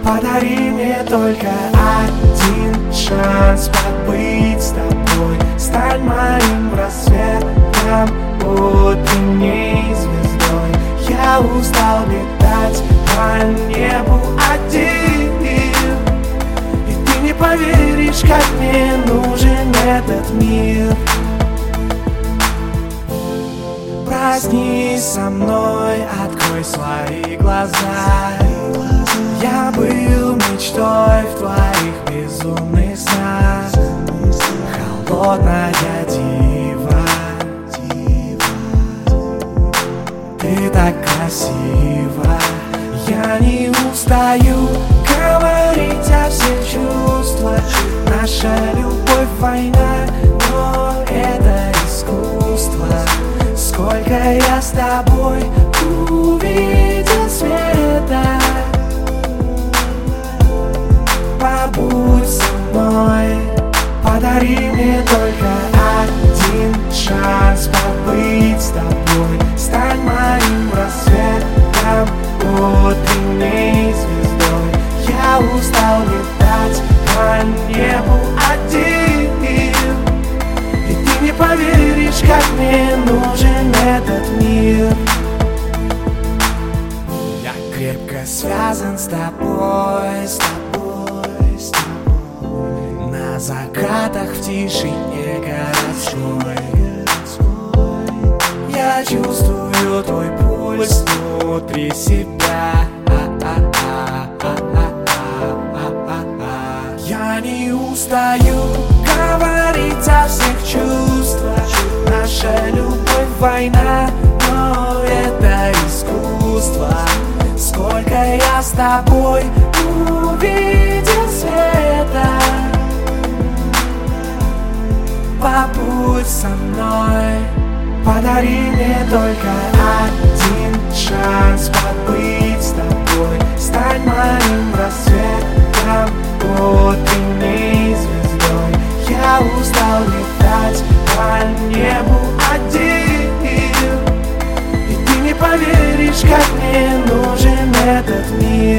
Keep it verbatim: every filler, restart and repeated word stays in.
Подари мне только один шанс побыть с тобой. Стань моим рассветом, утренней звездой. Я устал летать по небу один, и ты не поверишь, как мне нужен этот мир. Проснись со мной, открой свои глаза. Я был мечтой в твоих безумных снах. Холодная дива, ты так красива. Я не устаю говорить о всех чувствах. Наша любовь война, но это искусство. Сколько я с тобой увидел света. Побудь со мной, подари мне только один шанс побыть с тобой. Стань моим рассветом, утренней звездой. Я устал летать по небу один, и ты не поверишь, как мне нужен этот мир. Я крепко связан с тобой, с тобой, с тобой. На закатах в тишине городской я чувствую твой пульс внутри себя. Я не устаю говорить о всех чувствах. Наша любовь война, но это искусство. Сколько я с тобой увидел света. Побудь со мной, подари мне только один шанс побыть с тобой. Стань моим рассветом, утренней звездой. Я устал летать по небу один, и ты не поверишь, как мне нужен этот мир.